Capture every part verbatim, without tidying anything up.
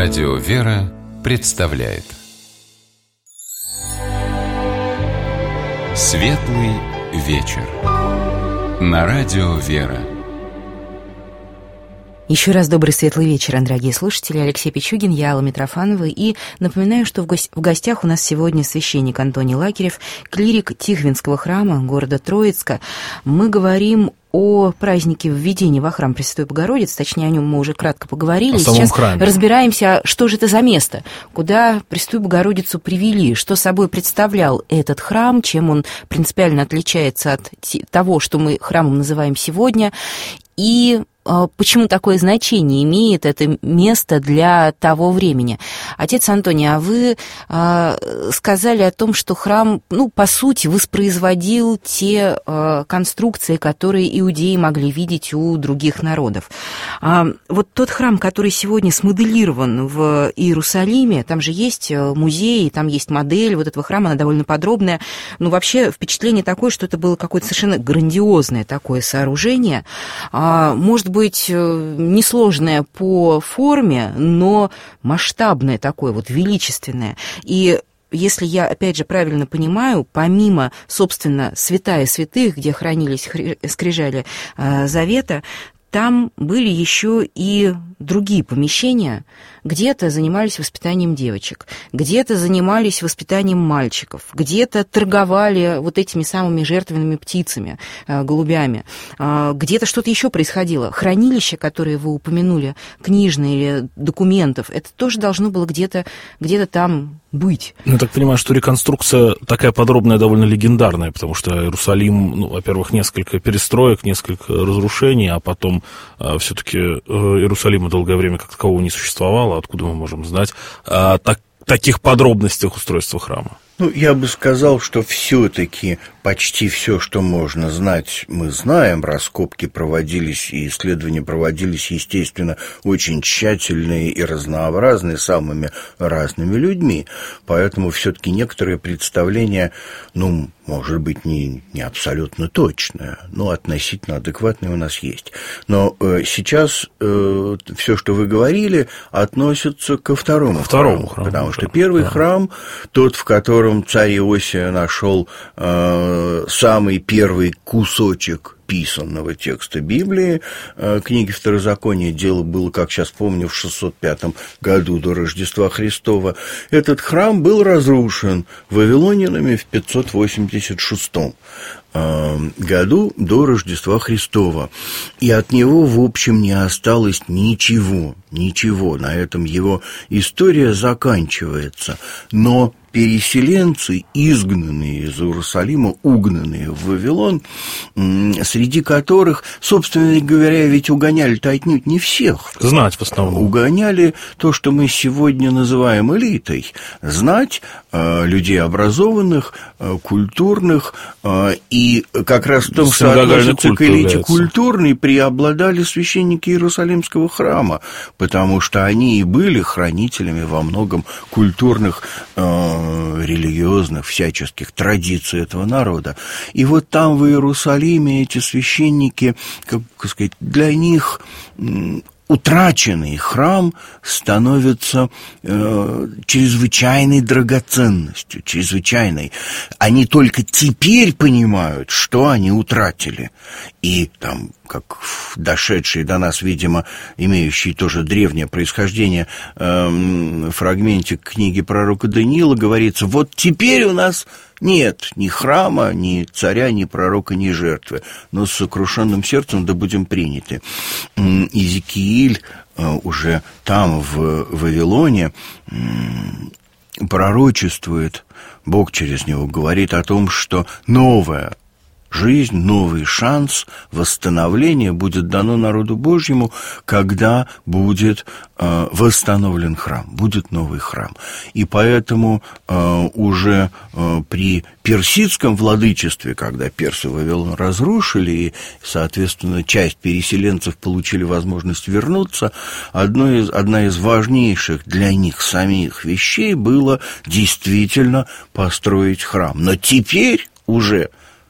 Радио «Вера» представляет Светлый вечер на Радио «Вера». Еще раз добрый светлый вечер, дорогие слушатели. Алексей Пичугин, я, Алла Митрофанова. И напоминаю, что в, гость, в гостях у нас сегодня священник Антоний Лакерев, клирик Тихвинского храма города Троицка. Мы говорим о празднике введения во храм Пресвятой Богородицы, точнее, о нем мы уже кратко поговорили. Сейчас храме. Разбираемся, что же это за место, куда Пресвятую Богородицу привели, что собой представлял этот храм, чем он принципиально отличается от того, что мы храмом называем сегодня, и почему такое значение имеет это место для того времени. Отец Антоний, а вы э, сказали о том, что храм, ну, по сути, воспроизводил те э, конструкции, которые иудеи могли видеть у других народов. А вот тот храм, который сегодня смоделирован в Иерусалиме, там же есть музей, там есть модель вот этого храма, она довольно подробная. Ну, вообще, впечатление такое, что это было какое-то совершенно грандиозное такое сооружение. А, может быть, быть несложное по форме, но масштабное такое, вот величественное. И если я, опять же, правильно понимаю, помимо, собственно, святая святых, где хранились скрижали Завета, там были еще и другие помещения. Где-то занимались воспитанием девочек, где-то занимались воспитанием мальчиков, где-то торговали вот этими самыми жертвенными птицами, голубями, где-то что-то еще происходило. Хранилище, которое вы упомянули, книжные или документов, это тоже должно было где-то, где-то там быть. Ну, я так понимаю, что реконструкция такая подробная, довольно легендарная, потому что Иерусалим, ну, во-первых, несколько перестроек, несколько разрушений, а потом э, все-таки э, Иерусалима долгое время как такового не существовало. Откуда мы можем знать о так, таких подробностях устройства храма? Ну, я бы сказал, что все-таки почти все, что можно знать, мы знаем. Раскопки проводились и исследования проводились, естественно, очень тщательные и разнообразные, самыми разными людьми. Поэтому все-таки некоторые представления, ну, может быть, не, не абсолютно точное, но относительно адекватное у нас есть. Но э, сейчас э, все, что вы говорили, относится ко второму, второму храму, храму, потому да, что первый да. храм, тот, в котором царь Иосия нашел э, самый первый кусочек писанного текста Библии, э, книги Второзакония, дело было, как сейчас помню, в шестьсот пятом году до Рождества Христова. Этот храм был разрушен вавилонянами в пятьсот восемьдесят шестом году до Рождества Христова. И от него, в общем, не осталось ничего, ничего. На этом его история заканчивается. Но переселенцы, изгнанные из Иерусалима, угнанные в Вавилон, среди которых, собственно говоря, ведь угоняли-то отнюдь не всех. Знать в основном. Угоняли то, что мы сегодня называем элитой. Знать людей образованных, культурных, и как раз в том, что относится к элите культурной, преобладали священники Иерусалимского храма, потому что они и были хранителями во многом культурных, религиозных, всяческих традиций этого народа. И вот там, в Иерусалиме, эти священники, как сказать, для них утраченный храм становится э, чрезвычайной драгоценностью, чрезвычайной. Они только теперь понимают, что они утратили. И там, как дошедшие до нас, видимо, имеющие тоже древнее происхождение, э, фрагментик книги пророка Даниила, говорится, вот теперь у нас нет ни храма, ни царя, ни пророка, ни жертвы, но с сокрушенным сердцем да будем приняты. Иезекииль уже там, в Вавилоне, пророчествует, Бог через него говорит о том, что новая жизнь, новый шанс восстановления будет дано народу Божьему, когда будет э, восстановлен храм, будет новый храм. И поэтому э, уже э, при персидском владычестве, когда персы Вавилон разрушили, и, соответственно, часть переселенцев получили возможность вернуться, одно из, одна из важнейших для них самих вещей было действительно построить храм. Но теперь уже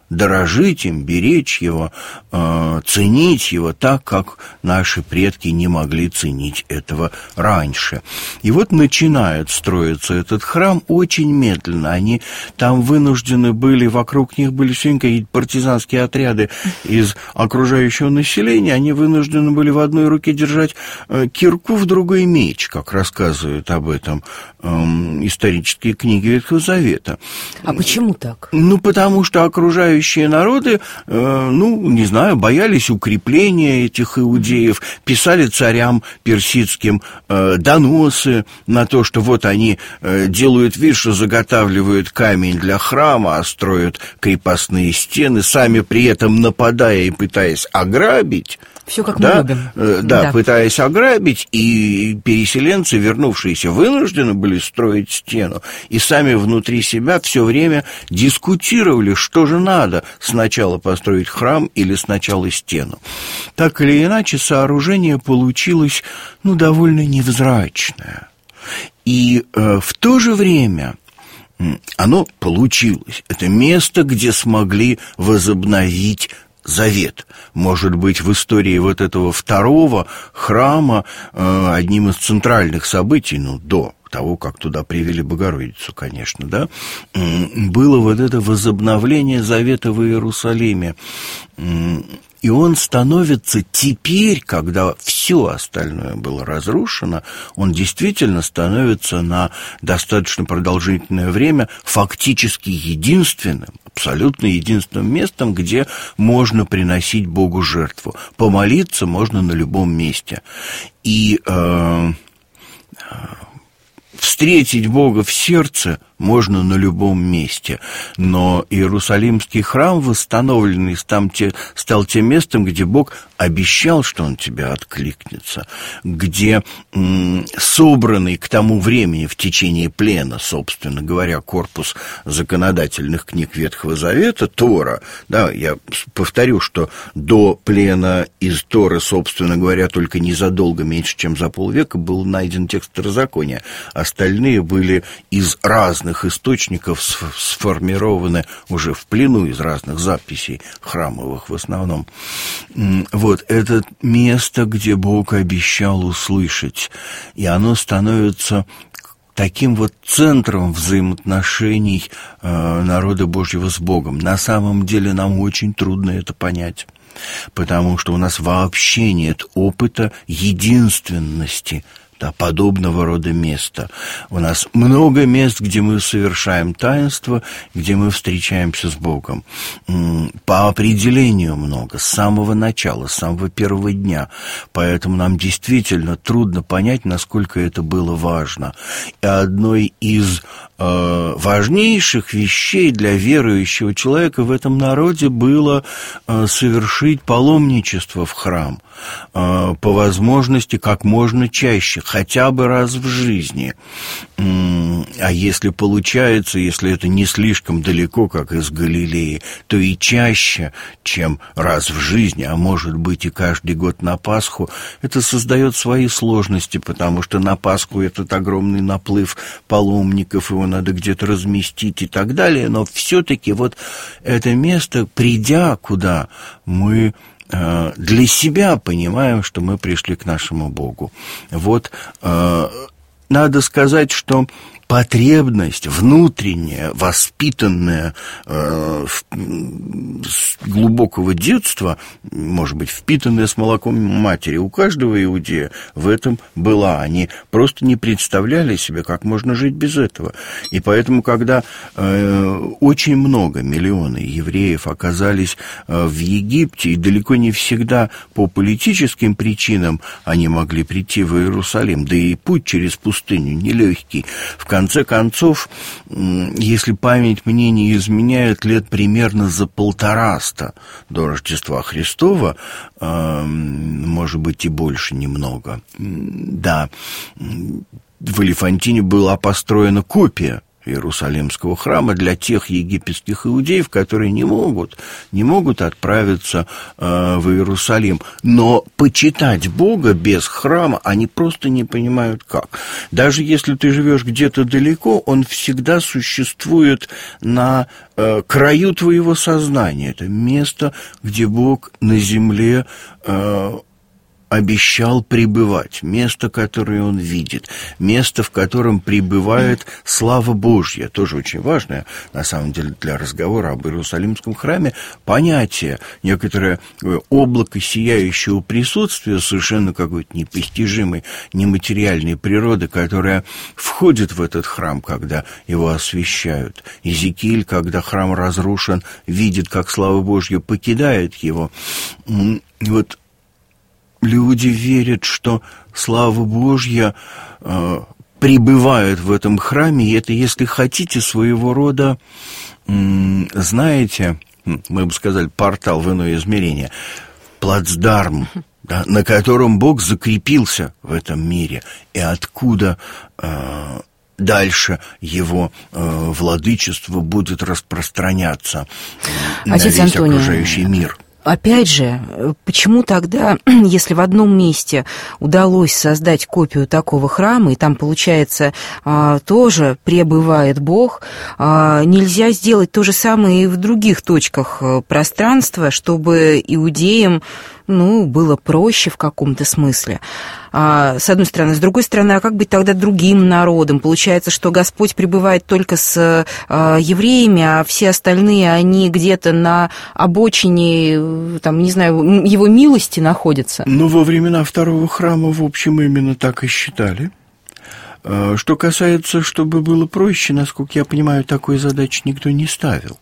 дорожить им, беречь его, э, ценить его так, как наши предки не могли ценить этого раньше. И вот начинает строиться этот храм очень медленно. Они там вынуждены были, вокруг них были все какие-то партизанские отряды из окружающего населения, они вынуждены были в одной руке держать э, кирку, в другой меч, как рассказывают об этом э, исторические книги Ветхого Завета. А почему так? Ну, потому что окружающие народы, э, ну, не знаю, боялись укрепления этих иудеев, писали царям персидским э, доносы на то, что вот они э, делают вид, что заготавливают камень для храма, а строят крепостные стены, сами при этом нападая и пытаясь ограбить. Все как да, мы любим. Э, да, да, пытаясь ограбить, и переселенцы, вернувшиеся, вынуждены были строить стену, и сами внутри себя все время дискутировали, что же надо, сначала построить храм или сначала стену. Так или иначе, сооружение получилось, ну, довольно невзрачное. И э, в то же время оно получилось. Это место, где смогли возобновить завет. Может быть, в истории вот этого второго храма э, одним из центральных событий, ну, до того, как туда привели Богородицу, конечно, да, было вот это возобновление завета в Иерусалиме. И он становится теперь, когда все остальное было разрушено, он действительно становится на достаточно продолжительное время фактически единственным, абсолютно единственным местом, где можно приносить Богу жертву. Помолиться можно на любом месте. И э, встретить Бога в сердце можно на любом месте, но Иерусалимский храм, восстановленный, там те, стал тем местом, где Бог обещал, что Он тебя откликнется, где м, собранный к тому времени в течение плена, собственно говоря, корпус законодательных книг Ветхого Завета, Тора, да, я повторю, что до плена из Торы, собственно говоря, только незадолго, меньше, чем за полвека, был найден текст Второзакония, остальные были из разных источников сформированы уже в плену из разных записей, храмовых в основном. Вот, это место, где Бог обещал услышать, и оно становится таким вот центром взаимоотношений э, народа Божьего с Богом. На самом деле нам очень трудно это понять, потому что у нас вообще нет опыта единственности, да, подобного рода места. У нас много мест, где мы совершаем таинство, где мы встречаемся с Богом. По определению много, с самого начала, с самого первого дня. Поэтому нам действительно трудно понять, насколько это было важно. И одной из э, важнейших вещей для верующего человека в этом народе было э, совершить паломничество в храм. Э, по возможности как можно чаще, хотя бы раз в жизни. А если получается, если это не слишком далеко, как из Галилеи, то и чаще, чем раз в жизни, а может быть и каждый год на Пасху, это создает свои сложности, потому что на Пасху этот огромный наплыв паломников, его надо где-то разместить и так далее, но все-таки вот это место, придя куда, мы для себя понимаем, что мы пришли к нашему Богу. Вот, э, надо сказать, что потребность внутренняя, воспитанная э, в, с глубокого детства, может быть, впитанная с молоком матери, у каждого иудея в этом была. Они просто не представляли себе, как можно жить без этого. И поэтому, когда э, очень много, миллионы евреев оказались э, в Египте, и далеко не всегда по политическим причинам они могли прийти в Иерусалим, да и путь через пустыню нелегкий, в В конце концов, если память мне не изменяет, лет примерно за полтораста до Рождества Христова, может быть, и больше немного, да, в Элефантине была построена копия Иерусалимского храма для тех египетских иудеев, которые не могут, не могут отправиться э, в Иерусалим. Но почитать Бога без храма они просто не понимают как. Даже если ты живешь где-то далеко, он всегда существует на э, краю твоего сознания. Это место, где Бог на земле э, обещал пребывать, место, которое он видит, место, в котором пребывает слава Божья, тоже очень важное, на самом деле, для разговора об Иерусалимском храме, понятие, некоторое облако сияющего присутствия, совершенно какой-то непостижимой, нематериальной природы, которая входит в этот храм, когда его освящают. Иезекииль, когда храм разрушен, видит, как слава Божья покидает его. И вот люди верят, что слава Божья э, пребывает в этом храме, и это, если хотите, своего рода, э, знаете, мы бы сказали, портал в иное измерение, плацдарм, да, на котором Бог закрепился в этом мире, и откуда э, дальше его э, владычество будет распространяться э, на весь Антоний, окружающий мир. Опять же, почему тогда, если в одном месте удалось создать копию такого храма, и там, получается, тоже пребывает Бог, нельзя сделать то же самое и в других точках пространства, чтобы иудеям, ну, было проще в каком-то смысле, с одной стороны. С другой стороны, а как быть тогда другим народом? Получается, что Господь пребывает только с евреями, а все остальные, они где-то на обочине, там, не знаю, его милости находятся? Ну, во времена второго храма, в общем, именно так и считали. Что касается, чтобы было проще, насколько я понимаю, такой задачи никто не ставил.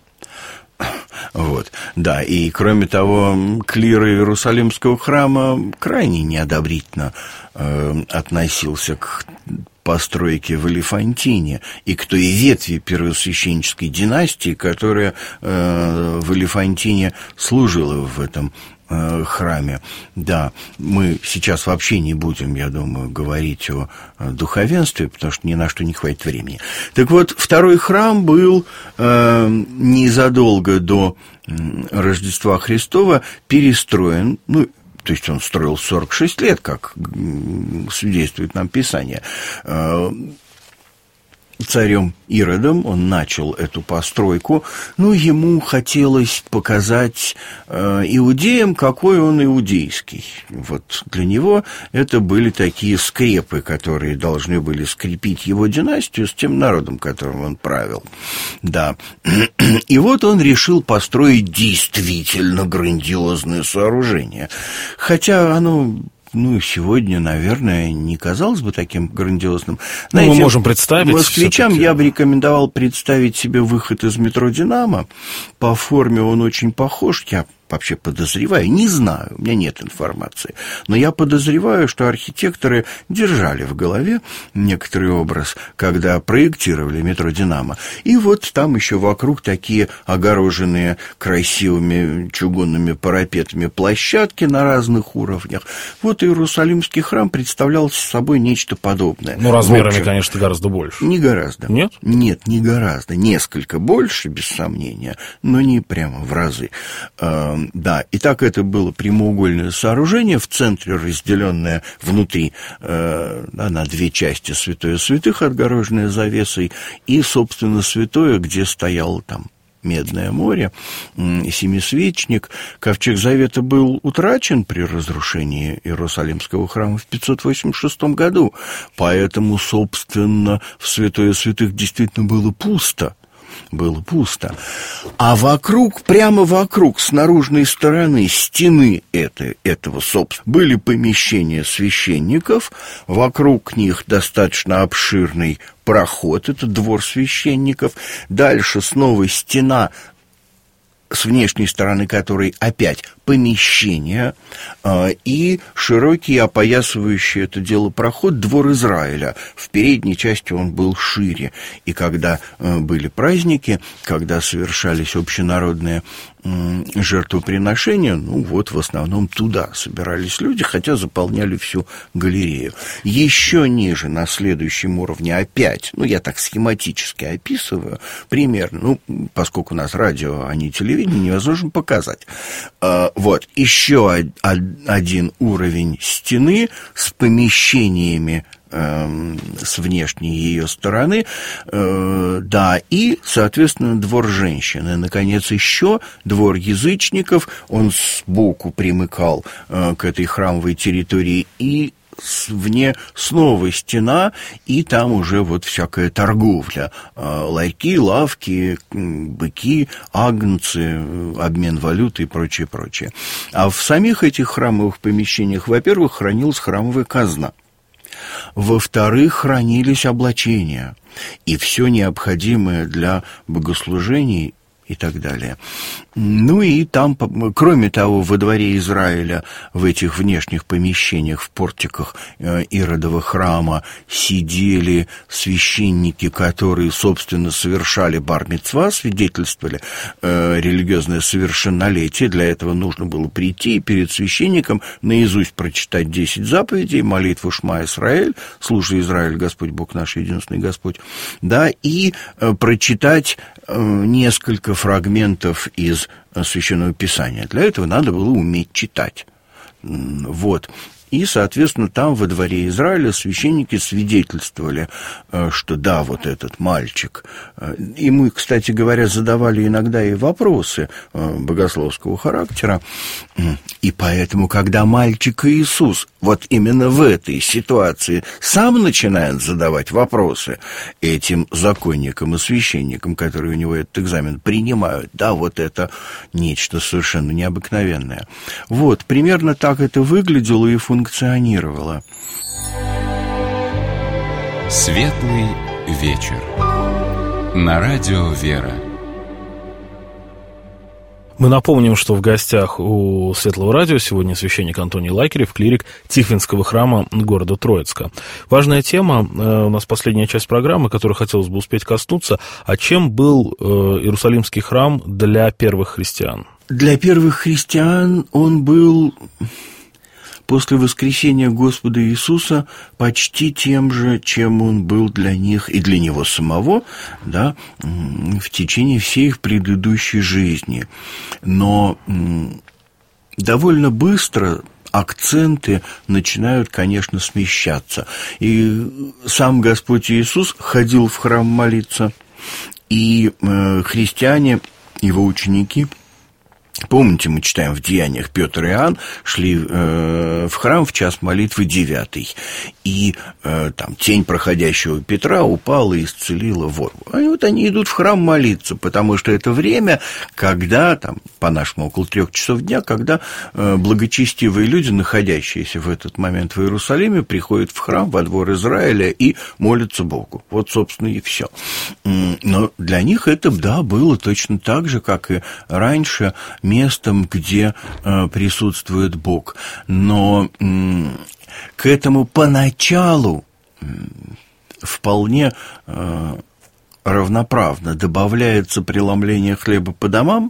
Вот, да, и кроме того, клир Иерусалимского храма крайне неодобрительно э, относился к постройке в Элефантине и к той ветви первосвященнической династии, которая э, в Элефантине служила в этом э, храме. Да, мы сейчас вообще не будем, я думаю, говорить о духовенстве, потому что ни на что не хватит времени. Так вот, второй храм был э, незадолго до э, Рождества Христова перестроен, ну, то есть он строил сорок шесть лет, как свидетельствует нам Писание. Царем Иродом он начал эту постройку, но ему хотелось показать э, иудеям, какой он иудейский. Вот для него это были такие скрепы, которые должны были скрепить его династию с тем народом, которым он правил. Да. И вот он решил построить действительно грандиозное сооружение. Хотя оно... ну, сегодня, наверное, не казалось бы таким грандиозным. Знаете, ну, мы можем представить. Москвичам я бы рекомендовал представить себе выход из метро «Динамо». По форме он очень похож. Я вообще подозреваю, не знаю, у меня нет информации, но я подозреваю, что архитекторы держали в голове некоторый образ, когда проектировали метро «Динамо». И вот там еще вокруг такие огороженные красивыми чугунными парапетами площадки на разных уровнях. Вот Иерусалимский храм представлял собой нечто подобное. Ну, размерами, конечно, гораздо больше. Не гораздо. Нет? Нет, не гораздо. Несколько больше, без сомнения, но не прямо в разы. Да, и так это было прямоугольное сооружение, в центре разделенное внутри э, да, на две части святое святых, отгороженное завесой, и, собственно, святое, где стоял там Медное море, семисвечник. Ковчег Завета был утрачен при разрушении Иерусалимского храма в пятьсот восемьдесят шестом году, поэтому, собственно, в святое святых действительно было пусто. Было пусто. А вокруг, прямо вокруг, с наружной стороны стены этой, этого, собственно, были помещения священников, вокруг них достаточно обширный проход, это двор священников, дальше снова стена, с внешней стороны которой опять помещения и широкий, опоясывающий это дело проход, двор Израиля. В передней части он был шире. И когда были праздники, когда совершались общенародные жертвоприношения, ну вот в основном туда собирались люди, хотя заполняли всю галерею. Еще ниже, на следующем уровне, опять, ну я так схематически описываю, примерно, ну поскольку у нас радио, а не телевидение, невозможно показать. Вот, еще один уровень стены с помещениями с внешней ее стороны, э, да, и, соответственно, двор женщин. И, наконец, еще двор язычников, он сбоку примыкал э, к этой храмовой территории, и вне снова стена, и там уже вот всякая торговля. Ларьки, лавки, быки, агнцы, обмен валюты и прочее, прочее. А в самих этих храмовых помещениях, во-первых, хранилась храмовая казна. Во-вторых, хранились облачения и все необходимое для богослужений и так далее. Ну и там, кроме того, во дворе Израиля, в этих внешних помещениях, в портиках Иродова храма сидели священники, которые, собственно, совершали бар-мицва, свидетельствовали э, религиозное совершеннолетие. Для этого нужно было прийти и перед священником наизусть прочитать десять заповедей, молитву Шма Исраэль, слушай, Израиль, Господь Бог наш, единственный Господь, да, и э, прочитать э, несколько фрагментов из Священного Писания. Для этого надо было уметь читать. Вот. И, соответственно, там во дворе Израиля священники свидетельствовали, что да, вот этот мальчик. И мы, кстати говоря, задавали иногда и вопросы богословского характера. И поэтому, когда мальчик Иисус вот именно в этой ситуации сам начинает задавать вопросы этим законникам и священникам, которые у него этот экзамен принимают, да, вот это нечто совершенно необыкновенное. Вот, примерно так это выглядело и функционировало. Светлый вечер. На радио «Вера». Мы напомним, что в гостях у Светлого радио сегодня священник Антоний Лакерев, клирик Тихвинского храма города Троицка. Важная тема, у нас последняя часть программы, которой хотелось бы успеть коснуться, а чем был Иерусалимский храм для первых христиан? Для первых христиан он был после воскресения Господа Иисуса почти тем же, чем он был для них и для него самого, да, в течение всей их предыдущей жизни. Но довольно быстро акценты начинают, конечно, смещаться. И сам Господь Иисус ходил в храм молиться, и христиане, его ученики, помните, мы читаем в Деяниях, Петр и Иоанн шли э, в храм в час молитвы девятый, и э, там тень проходящего Петра упала и исцелила ворву. И вот они идут в храм молиться, потому что это время, когда, там, по-нашему, около трех часов дня, когда э, благочестивые люди, находящиеся в этот момент в Иерусалиме, приходят в храм, во двор Израиля и молятся Богу. Вот, собственно, и все. Но для них это, да, было точно так же, как и раньше, местом, где э, присутствует Бог. Но э, к этому поначалу э, вполне э, равноправно добавляется преломление хлеба по домам,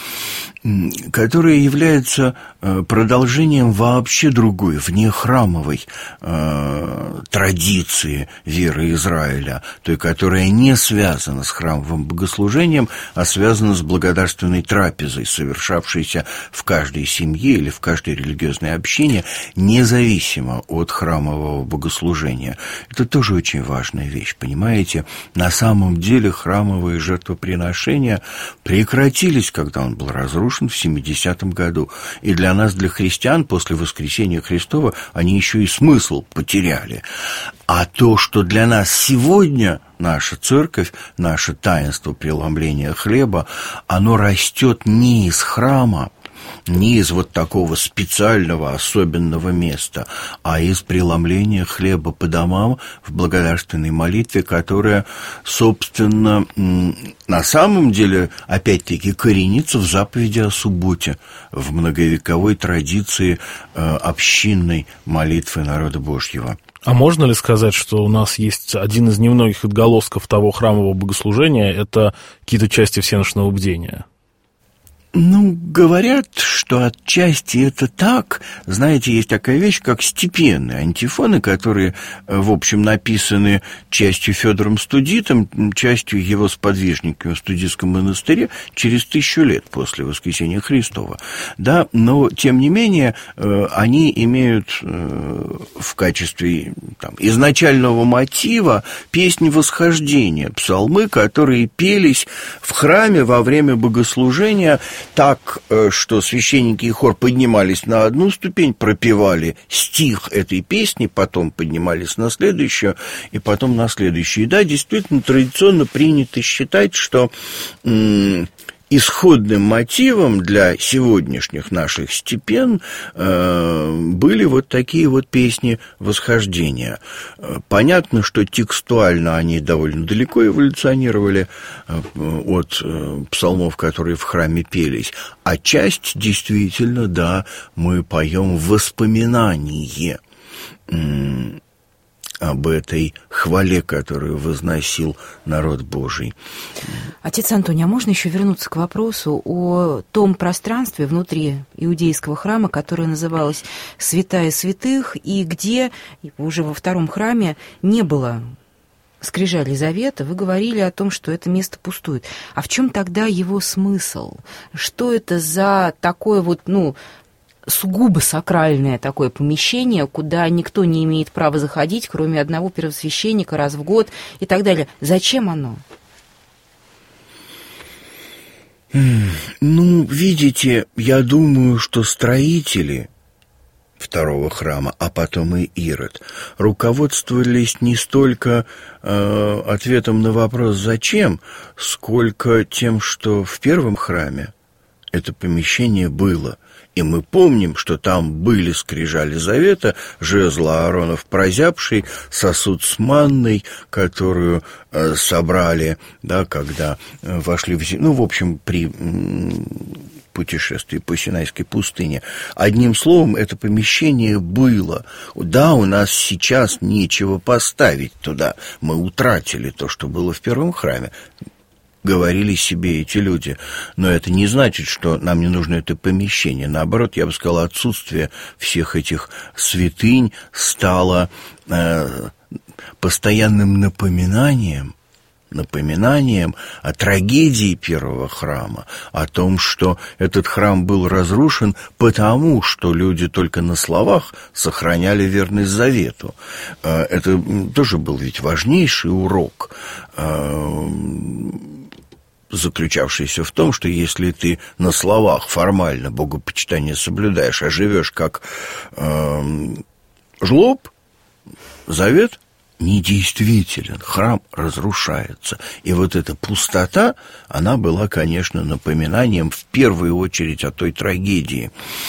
которое является продолжением вообще другой, внехрамовой э, традиции веры Израиля, той, которая не связана с храмовым богослужением, а связана с благодарственной трапезой, совершавшейся в каждой семье или в каждой религиозной общине, независимо от храмового богослужения. Это тоже очень важная вещь, понимаете? На самом деле храмовые жертвоприношения прекратились, когда он был разрушен в семидесятом году, и для нас, для христиан, после воскресения Христова, они еще и смысл потеряли. А то, что для нас сегодня наша церковь, наше таинство преломления хлеба, оно растет не из храма, не из вот такого специального, особенного места, а из преломления хлеба по домам в благодарственной молитве, которая, собственно, на самом деле, опять-таки, коренится в заповеди о субботе, в многовековой традиции э, общинной молитвы народа Божьего. А можно ли сказать, что у нас есть один из немногих отголосков того храмового богослужения, это какие-то части всеношного бдения? Ну, говорят, что отчасти это так. Знаете, есть такая вещь, как степенные антифоны, которые, в общем, написаны частью Федором Студитом, частью его сподвижниками в Студитском монастыре через тысячу лет после Воскресения Христова. Да, но, тем не менее, они имеют в качестве там, изначального мотива песни восхождения, псалмы, которые пелись в храме во время богослужения, так, что священники и хор поднимались на одну ступень, пропевали стих этой песни, потом поднимались на следующую, и потом на следующую. И да, действительно, традиционно принято считать, что м- исходным мотивом для сегодняшних наших степен э, были вот такие вот песни восхождения. Понятно, что текстуально они довольно далеко эволюционировали э, от э, псалмов, которые в храме пелись, а часть действительно, да, мы поем в воспоминании э, об этой хвале, которую возносил народ Божий. Отец Антоний, а можно еще вернуться к вопросу о том пространстве внутри иудейского храма, которое называлось «Святая святых», и где уже во втором храме не было скрижали завета? Вы говорили о том, что это место пустует. А в чем тогда его смысл? Что это за такое вот, ну, сугубо сакральное такое помещение, куда никто не имеет права заходить, кроме одного первосвященника раз в год и так далее? Зачем оно? Ну, видите, я думаю, что строители второго храма, а потом и Ирод, руководствовались не столько э, ответом на вопрос «зачем?», сколько тем, что в первом храме это помещение было. И мы помним, что там были скрижали завета, жезл Ааронов прозябший, сосуд с манной, которую э, собрали, да, когда э, вошли в землю, ну, в общем, при м- путешествии по Синайской пустыне. Одним словом, это помещение было. Да, у нас сейчас нечего поставить туда. Мы утратили то, что было в первом храме. Говорили себе эти люди. Но это не значит, что нам не нужно это помещение. Наоборот, я бы сказал, отсутствие всех этих святынь стало э, постоянным напоминанием, напоминанием о трагедии первого храма, о том, что этот храм был разрушен потому, что люди только на словах сохраняли верность завету. Это тоже был ведь важнейший урок, заключавшийся в том, что если ты на словах формально богопочитание соблюдаешь, а живешь как э, жлоб, завет недействителен, храм разрушается. И вот эта пустота, она была, конечно, напоминанием в первую очередь о той трагедии,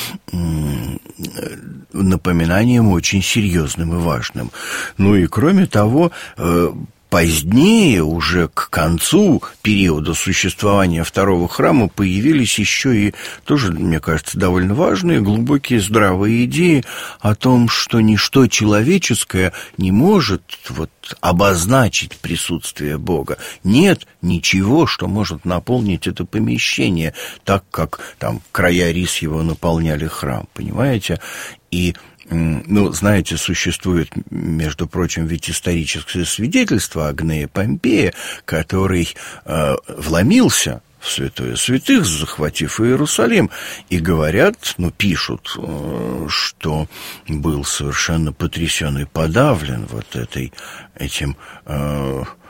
напоминанием очень серьезным и важным. Ну и кроме того, позднее, уже к концу периода существования второго храма, появились еще и тоже, мне кажется, довольно важные, глубокие, здравые идеи о том, что ничто человеческое не может вот обозначить присутствие Бога. Нет ничего, что может наполнить это помещение, так как там края рис его наполняли храм, понимаете? И ну, знаете, существует, между прочим, ведь историческое свидетельство Агнея Помпея, который э, вломился в святое святых, захватив Иерусалим, и говорят, ну, пишут, э, что был совершенно потрясен и подавлен вот этой, этим... Э,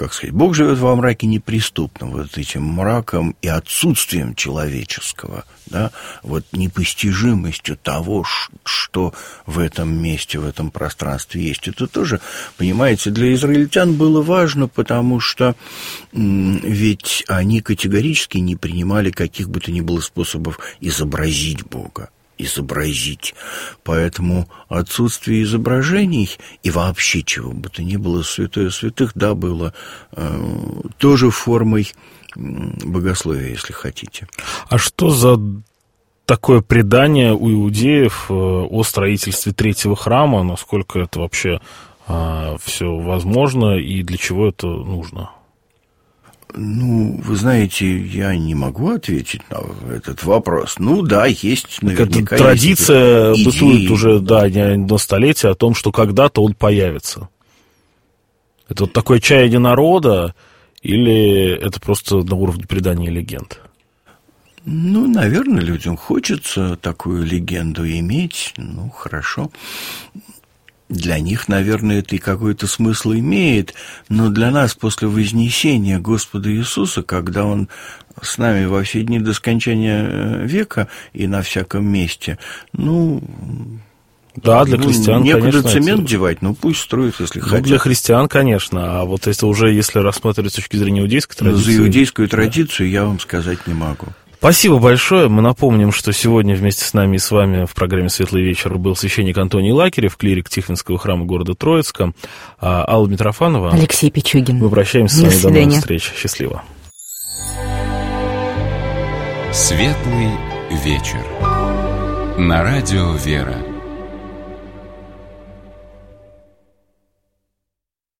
как сказать, Бог живет во мраке неприступном, вот этим мраком и отсутствием человеческого, да, вот непостижимостью того, что в этом месте, в этом пространстве есть. Это тоже, понимаете, для израильтян было важно, потому что ведь они категорически не принимали каких бы то ни было способов изобразить Бога. изобразить. Поэтому отсутствие изображений и вообще чего бы то ни было святое святых, да, было э, тоже формой богословия, если хотите. А что за такое предание у иудеев о строительстве третьего храма? Насколько это вообще э, все возможно и для чего это нужно? Ну, вы знаете, я не могу ответить на этот вопрос. Ну, да, есть наверняка... Это традиция есть бытует уже, да, не одно столетие о том, что когда-то он появится. Это вот такое чаяние народа или это просто на уровне предания и легенд? Ну, наверное, людям хочется такую легенду иметь. Ну, хорошо. Для них, наверное, это и какой-то смысл имеет, но для нас после вознесения Господа Иисуса, когда Он с нами во все дни до скончания века и на всяком месте, ну... Да, для христиан, ну, некуда конечно, цемент это... девать, ну пусть строят, если ну, хотят. Для христиан, конечно, а вот это уже, если рассматривать с точки зрения иудейской традиции... Но за иудейскую традицию да. я вам сказать не могу. Спасибо большое. Мы напомним, что сегодня вместе с нами и с вами в программе «Светлый вечер» был священник Антоний Лакерев, клирик Тихвинского храма города Троицка, Алла Митрофанова. Алексей Пичугин. Мы прощаемся с вами. До новых встреч. Счастливо. «Светлый вечер» на радио «Вера».